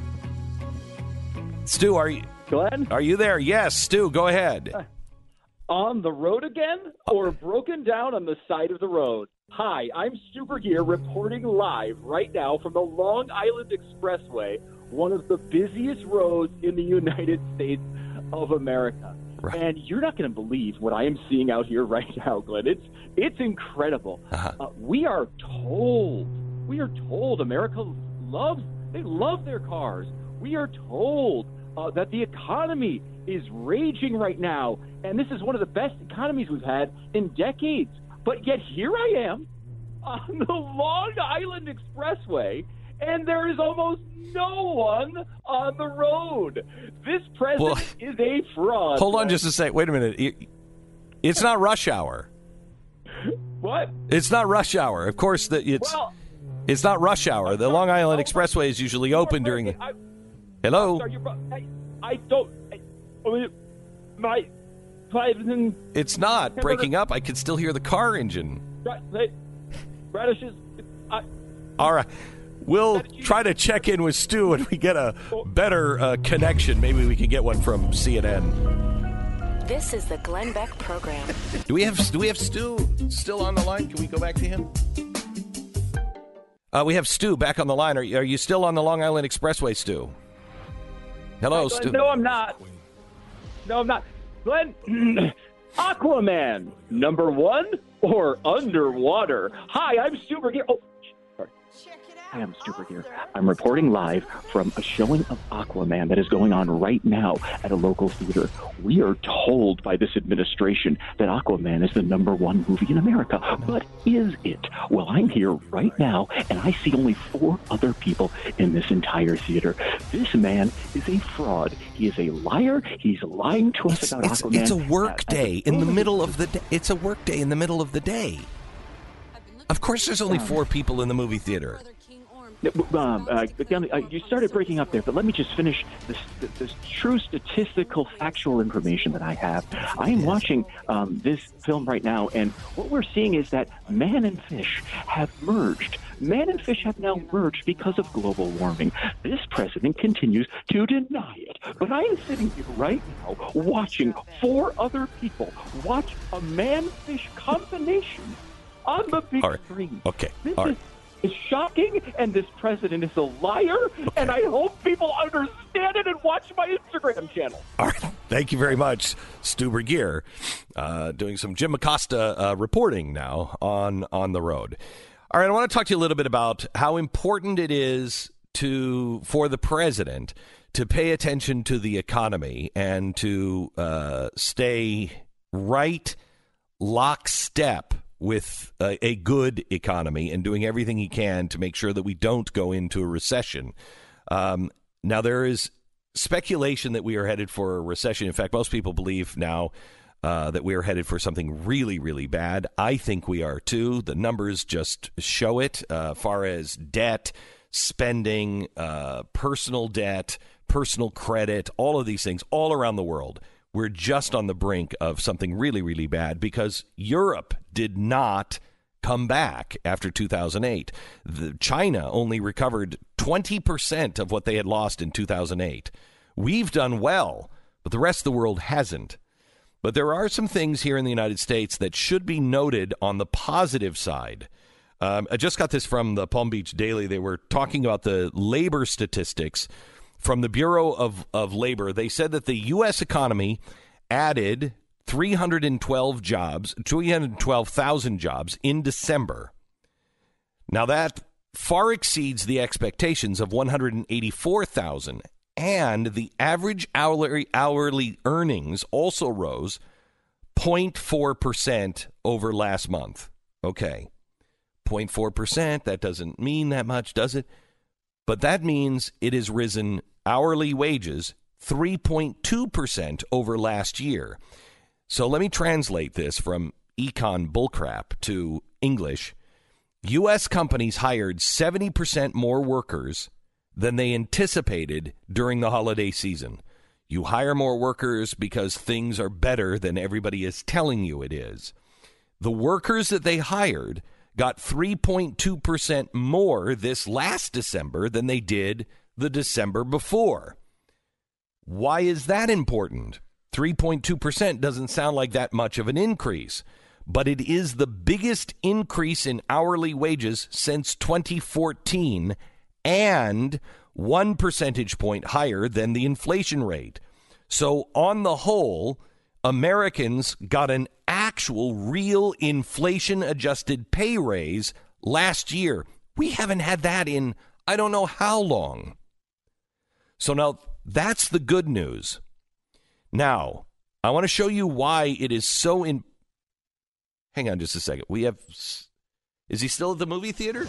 Stu, are you... Glenn? Are you there? Yes, Stu, go ahead. Uh, on the road again, or broken down on the side of the road? Hi, I'm Super Gear reporting live right now from the Long Island Expressway, one of the busiest roads in the United States of America. Right. And you're not going to believe what I am seeing out here right now, Glenn. It's it's incredible. Uh-huh. Uh, we are told, we are told America loves, they love their cars. We are told uh, that the economy is raging right now, and this is one of the best economies we've had in decades. But yet here I am on the Long Island Expressway, and there is almost no one on the road. This president well, is a fraud. Hold on just a sec. Wait a minute. It's not rush hour. What? It's not rush hour. Of course, the, it's well, it's not rush hour. The Long Island oh, Expressway is usually open during the... I, Hello? Sorry, I, I don't... I, my... It's not breaking up. I can still hear the car engine. Radishes. I, All right. We'll try to check in with Stu when we get a better uh, connection. Maybe we can get one from C N N. This is the Glenn Beck program. Do we have Do we have Stu still on the line? Can we go back to him? Uh, we have Stu back on the line. Are you, are you still on the Long Island Expressway, Stu? Hello, Stu. No, I'm not. No, I'm not. Glenn, Aquaman, number one or underwater? Hi, I'm Super Gear. Oh, sorry. I am Super Gear. I'm reporting live from a showing of Aquaman that is going on right now at a local theater. We are told by this administration that Aquaman is the number one movie in America. But is it? Well, I'm here right now, and I see only four other people in this entire theater. This man is a fraud. He is a liar. He's lying to us it's, about it's, Aquaman. It's a work day in the middle of the day. It's a work day in the middle of the day. Of course, there's only four people in the movie theater. Um, uh, you started breaking up there, but let me just finish this, this, this true statistical, factual information that I have. I am watching um, this film right now, and what we're seeing is that man and fish have merged. Man and fish have now merged because of global warming. This president continues to deny it. But I am sitting here right now watching four other people watch a man-fish combination on the big All right. screen. Okay. This All right. is is shocking, and this president is a liar, and I hope people understand it and watch my Instagram channel. All right. Thank you very much, Stu Burguiere, uh, doing some Jim Acosta uh, reporting now on, on the road. All right, I want to talk to you a little bit about how important it is to for the president to pay attention to the economy and to uh, stay right lockstep with a, a good economy and doing everything he can to make sure that we don't go into a recession. Um, now, there is speculation that we are headed for a recession. In fact, most people believe now uh, that we are headed for something really, really bad. I think we are, too. The numbers just show it uh, far as debt, spending, uh, personal debt, personal credit, all of these things all around the world. We're just on the brink of something really, really bad because Europe did not come back after two thousand eight. The, China only recovered twenty percent of what they had lost in two thousand eight. We've done well, but the rest of the world hasn't. But there are some things here in the United States that should be noted on the positive side. Um, I just got this from the Palm Beach Daily. They were talking about the labor statistics from the Bureau of, of Labor. They said that the U S economy added three hundred twelve jobs, three hundred twelve thousand jobs in December. Now that far exceeds the expectations of one hundred eighty-four thousand, and the average hourly, hourly earnings also rose zero point four percent over last month. Okay, zero point four percent, that doesn't mean that much, does it? But that means it has risen hourly wages three point two percent over last year. So let me translate this from econ bullcrap to English. U S companies hired seventy percent more workers than they anticipated during the holiday season. You hire more workers because things are better than everybody is telling you it is. The workers that they hired got three point two percent more this last December than they did the December before. Why is that important? three point two percent doesn't sound like that much of an increase, but it is the biggest increase in hourly wages since twenty fourteen and one percentage point higher than the inflation rate. So on the whole, Americans got an actual real inflation-adjusted pay raise last year. We haven't had that in I don't know how long. So now that's the good news. Now, I want to show you why it is so in... Hang on just a second. We have... Is he still at the movie theater?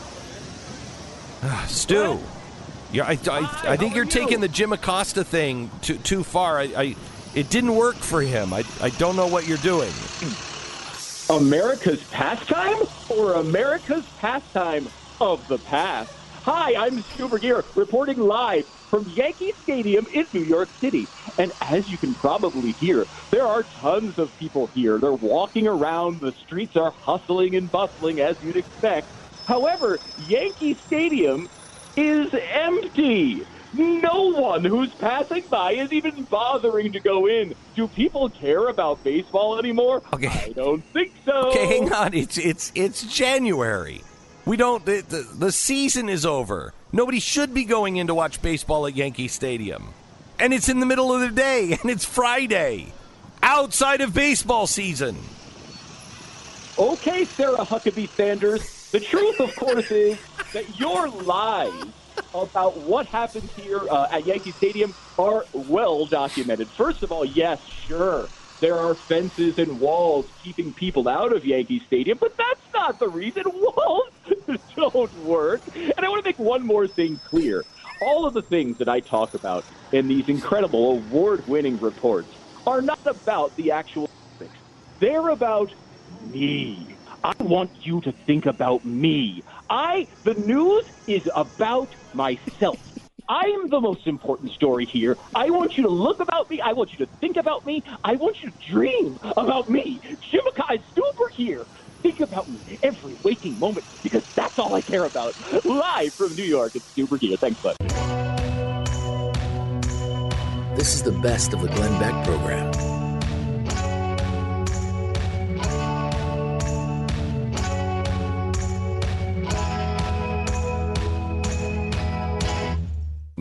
Stu. Yeah, I, I, I think you're taking the Jim Acosta thing too, too far. I, I It didn't work for him. I, I don't know what you're doing. America's pastime or America's pastime of the past? Hi, I'm Stu Burguiere, reporting live from Yankee Stadium in New York City. And as you can probably hear, there are tons of people here. They're walking around. The streets are hustling and bustling, as you'd expect. However, Yankee Stadium is empty. No one who's passing by is even bothering to go in. Do people care about baseball anymore? Okay. I don't think so. Okay, hang on. It's it's it's January. We don't. The, the, the season is over. Nobody should be going in to watch baseball at Yankee Stadium, and it's in the middle of the day, and it's Friday, outside of baseball season. Okay, Sarah Huckabee Sanders. The truth, of course, is that your lies about what happened here uh, at Yankee Stadium are well documented. First of all, yes, sure, there are fences and walls keeping people out of Yankee Stadium, but that's not the reason. Walls don't work. And I want to make one more thing clear. All of the things that I talk about in these incredible award-winning reports are not about the actual topics. They're about me. I want you to think about me. I, the news is about myself. I'm the most important story here. I want you to look about me. I want you to think about me. I want you to dream about me. Jim Acosta is super here. Think about me every waking moment because that's all I care about. Live from New York, it's Stu Burguiere. Thanks, bud. This is the best of the Glenn Beck program.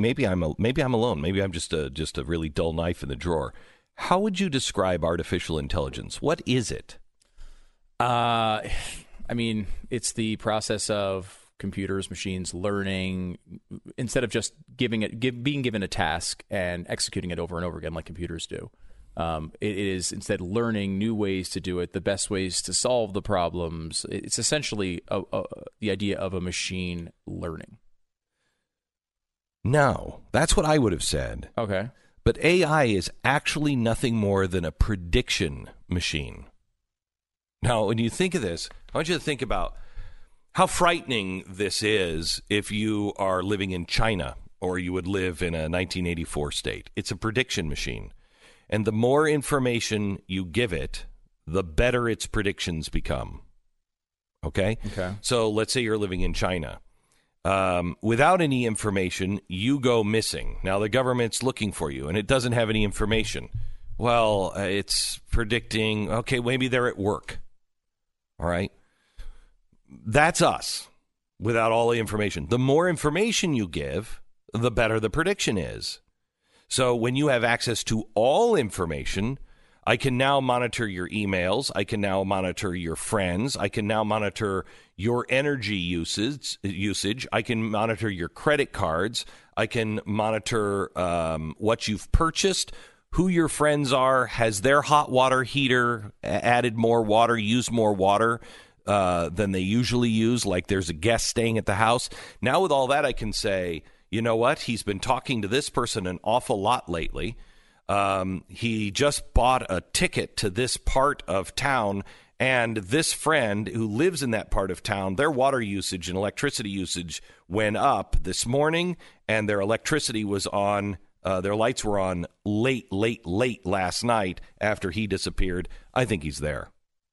maybe I'm a, maybe I'm alone. Maybe I'm just a just a really dull knife in the drawer. How would you describe artificial intelligence? What is it? Uh, I mean, it's the process of computers, machines learning instead of just giving it, give, being given a task and executing it over and over again like computers do. Um, it is instead learning new ways to do it, the best ways to solve the problems. It's essentially a, a, the idea of a machine learning. No, that's what I would have said. Okay. But A I is actually nothing more than a prediction machine. Now, when you think of this, I want you to think about how frightening this is if you are living in China or you would live in a nineteen eighty-four state. It's a prediction machine. And the more information you give it, the better its predictions become. Okay? Okay. So let's say you're living in China. Um, without any information, you go missing. Now, the government's looking for you, and it doesn't have any information. Well, uh, it's predicting, okay, maybe they're at work. All right? That's us without all the information. The more information you give, the better the prediction is. So when you have access to all information, I can now monitor your emails. I can now monitor your friends. I can now monitor your energy usage. Usage. I can monitor your credit cards. I can monitor um, what you've purchased, who your friends are. Has their hot water heater added more water, used more water uh, than they usually use, like there's a guest staying at the house? Now with all that, I can say, you know what? He's been talking to this person an awful lot lately. Um, he just bought a ticket to this part of town, and this friend who lives in that part of town, their water usage and electricity usage went up this morning, and their electricity was on, uh, their lights were on late, late, late last night after he disappeared. I think he's there.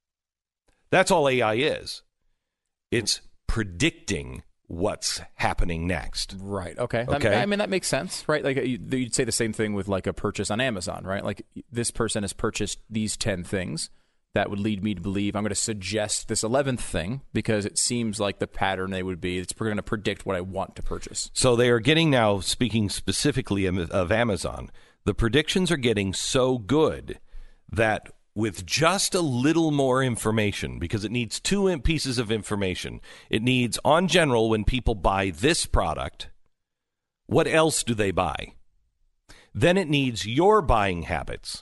That's all A I is. It's predicting what's happening next. Right. Okay. Okay. I mean, that makes sense, right? Like you'd say the same thing with like a purchase on Amazon, right? Like this person has purchased these ten things. That would lead me to believe I'm going to suggest this eleventh thing because it seems like the pattern they would be. It's going to predict what I want to purchase. So they are getting now, speaking specifically of Amazon, the predictions are getting so good that with just a little more information, because it needs two pieces of information. It needs, on general, when people buy this product, what else do they buy? Then it needs your buying habits.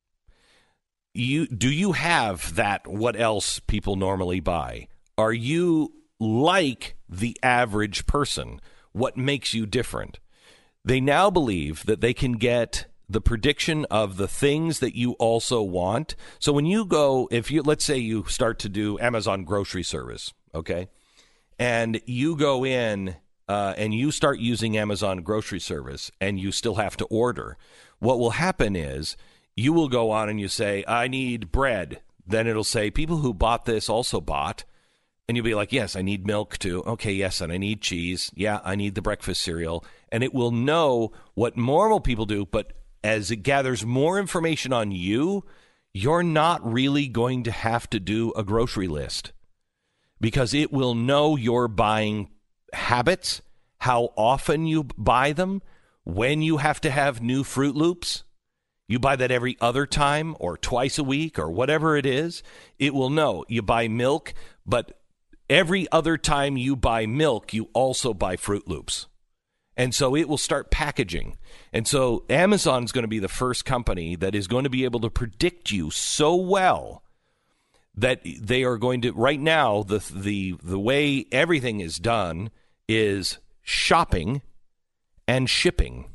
You, do you have that what else people normally buy? Are you like the average person? What makes you different? They now believe that they can get the prediction of the things that you also want. So when you go, if you, let's say you start to do Amazon grocery service, okay, and you go in uh, and you start using Amazon grocery service and you still have to order, what will happen is you will go on and you say, I need bread. Then it'll say, people who bought this also bought. And you'll be like, yes, I need milk too. Okay, yes, and I need cheese. Yeah, I need the breakfast cereal. And it will know what normal people do, but as it gathers more information on you, you're not really going to have to do a grocery list because it will know your buying habits, how often you buy them, when you have to have new Fruit Loops. You buy that every other time or twice a week or whatever it is. It will know. You buy milk, but every other time you buy milk, you also buy Fruit Loops. And so it will start packaging. And so Amazon is going to be the first company that is going to be able to predict you so well that they are going to, right now, the the the way everything is done is shopping and shipping.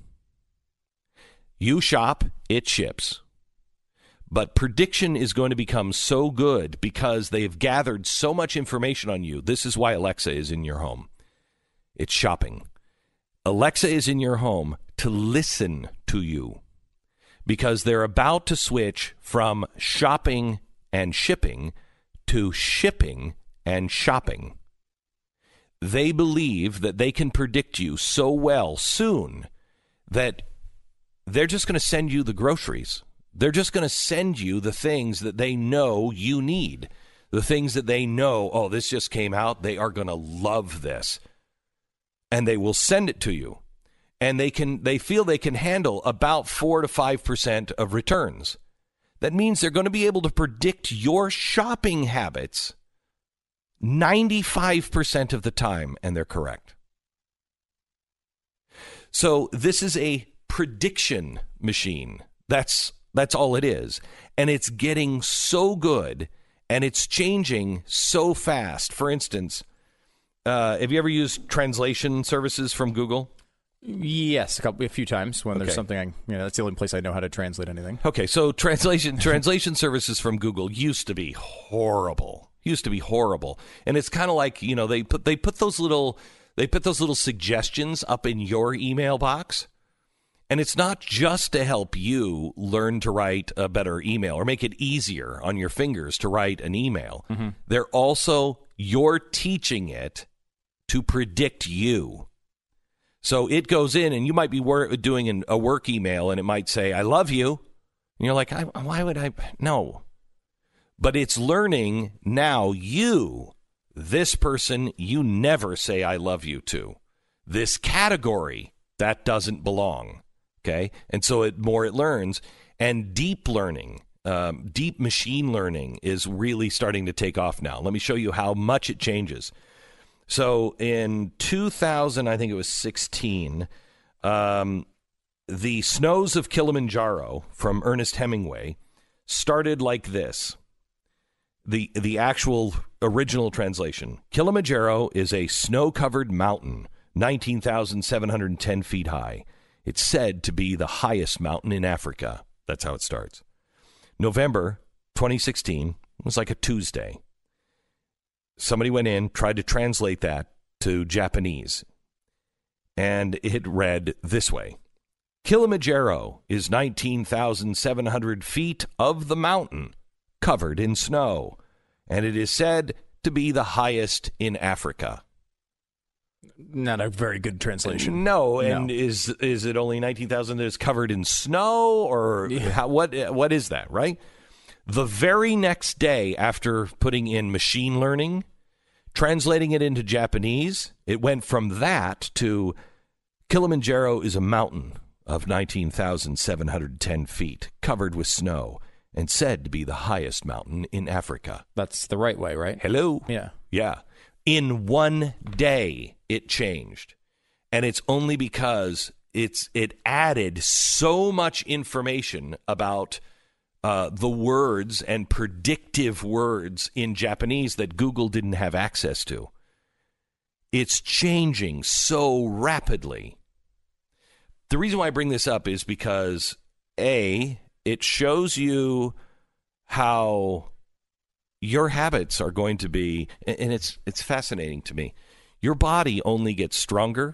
You shop, it ships. But prediction is going to become so good because they've gathered so much information on you. This is why Alexa is in your home. It's shopping. Alexa is in your home to listen to you because they're about to switch from shopping and shipping to shipping and shopping. They believe that they can predict you so well soon that they're just going to send you the groceries. They're just going to send you the things that they know you need, the things that they know, oh, this just came out. They are going to love this. And they will send it to you. and they can they feel they can handle about four to five percent of returns. That means they're going to be able to predict your shopping habits ninety-five percent of the time, and they're correct. So this is a prediction machine. That's that's all it is. And it's getting so good, and it's changing so fast. For instance, uh, have you ever used translation services from Google? Yes, a couple, a few times when Okay. there's something. I, you know, that's the only place I know how to translate anything. Okay, so translation translation services from Google used to be horrible. Used to be horrible, and it's kind of like, you know, they put they put those little they put those little suggestions up in your email box, and it's not just to help you learn to write a better email or make it easier on your fingers to write an email. Mm-hmm. They're also you're teaching it to predict you. So it goes in, and you might be wor- doing an, a work email, and it might say, I love you. And you're like, I, why would I? No. But it's learning now you, this person, you never say I love you to. This category, that doesn't belong. Okay? And so it more it learns. And deep learning, um, deep machine learning is really starting to take off now. Let me show you how much it changes. So in two thousand, I think it was sixteen, um, the Snows of Kilimanjaro from Ernest Hemingway started like this. The the actual original translation. Kilimanjaro is a snow-covered mountain, nineteen thousand seven hundred ten feet high. It's said to be the highest mountain in Africa. That's how it starts. November twenty sixteen was like a Tuesday. Somebody went in, tried to translate that to Japanese, and it read this way. Kilimanjaro is nineteen thousand seven hundred feet of the mountain covered in snow, and it is said to be the highest in Africa. Not a very good translation. No, and No. is is it only nineteen thousand that is covered in snow, or Yeah. how, what what is that, right? The very next day after putting in machine learning, translating it into Japanese, it went from that to Kilimanjaro is a mountain of nineteen thousand seven hundred ten feet, covered with snow, and said to be the highest mountain in Africa. That's the right way, right? Hello? Yeah. Yeah. In one day, it changed. And it's only because it's it added so much information about uh, the words and predictive words in Japanese that Google didn't have access to. It's changing so rapidly. The reason why I bring this up is because, A, it shows you how your habits are going to be, and it's it's fascinating to me. Your body only gets stronger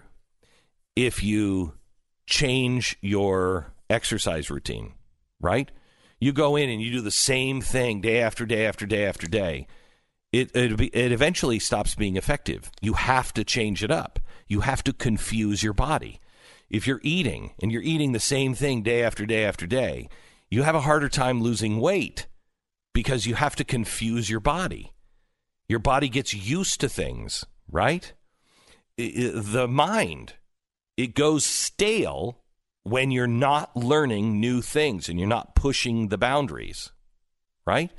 if you change your exercise routine, right? You go in and you do the same thing day after day after day after day. It it, be, it eventually stops being effective. You have to change it up. You have to confuse your body. If you're eating and you're eating the same thing day after day after day, you have a harder time losing weight because you have to confuse your body. Your body gets used to things, right? I- I- the mind, it goes stale when you're not learning new things and you're not pushing the boundaries, right?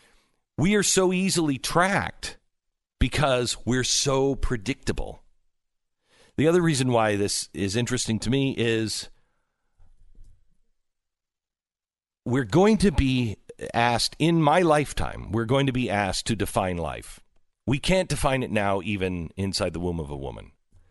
We are so easily tracked because we're so predictable. The other reason why this is interesting to me is we're going to be asked, in my lifetime, we're going to be asked to define life. We can't define it now, even inside the womb of a woman.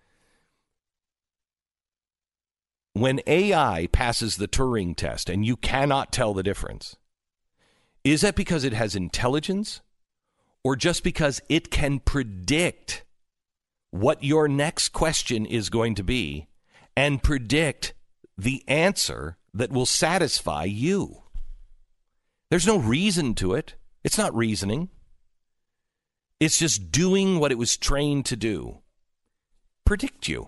When A I passes the Turing test and you cannot tell the difference, is that because it has intelligence or just because it can predict what your next question is going to be and predict the answer that will satisfy you? There's no reason to it. It's not reasoning. It's just doing what it was trained to do. Predict you.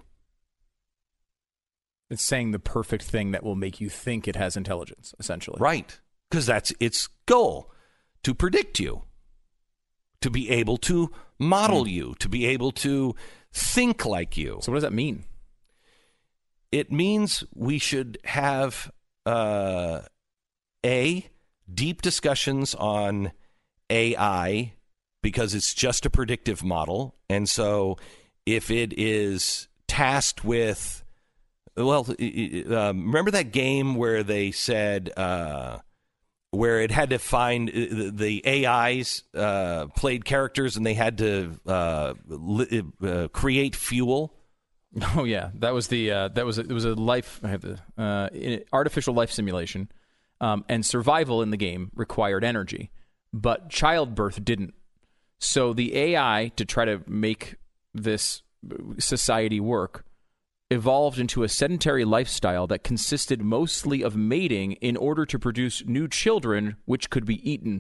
It's saying the perfect thing that will make you think it has intelligence, essentially. Right. Because that's its goal, to predict you, to be able to model mm. you, to be able to think like you. So what does that mean? it means we should have uh, a deep discussions on A I because it's just a predictive model, and so if it is tasked with, well, uh, remember that game where they said uh, where it had to find the, the A Is uh, played characters and they had to uh, li- uh, create fuel. Oh yeah, that was the uh, that was a, it was a life I have the uh, artificial life simulation, um, and survival in the game required energy, but childbirth didn't. So the A I, to try to make this society work, evolved into a sedentary lifestyle that consisted mostly of mating in order to produce new children which could be eaten.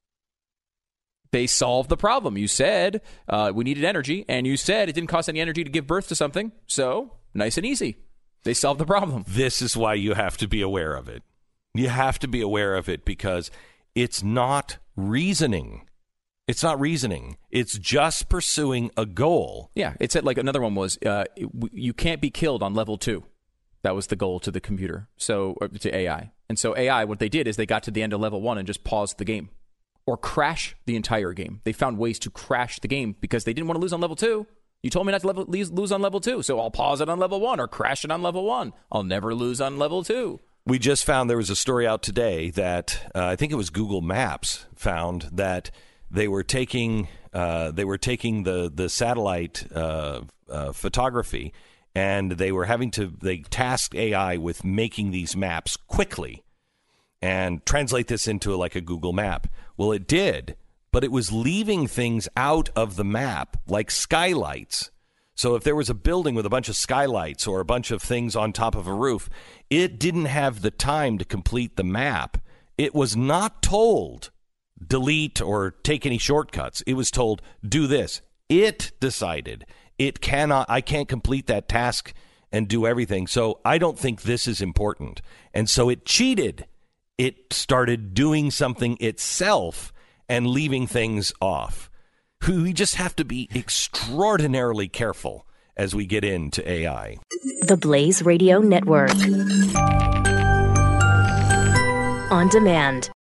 They solved the problem. You said uh, we needed energy, and you said it didn't cost any energy to give birth to something, so nice and easy. They solved the problem. This is why you have to be aware of it. You have to be aware of it because it's not reasoning. It's not reasoning. It's just pursuing a goal. Yeah, it said like another one was uh, you can't be killed on level two. That was the goal to the computer, so or to A I. And so A I, what they did is they got to the end of level one and just paused the game. Or crash the entire game. They found ways to crash the game because they didn't want to lose on level two. You told me not to level, lose on level two, so I'll pause it on level one or crash it on level one. I'll never lose on level two. We just found there was a story out today that uh, I think it was Google Maps found that they were taking uh, they were taking the the satellite uh, uh, photography and they were having to they tasked A I with making these maps quickly and translate this into like a Google map. Well, it did, but it was leaving things out of the map, like skylights. So if there was a building with a bunch of skylights or a bunch of things on top of a roof, it didn't have the time to complete the map. It was not told delete or take any shortcuts. It was told do this. It decided it cannot, I can't complete that task and do everything. So I don't think this is important. And so it cheated. It started doing something itself and leaving things off. We just have to be extraordinarily careful as we get into A I. The Blaze Radio Network. On demand.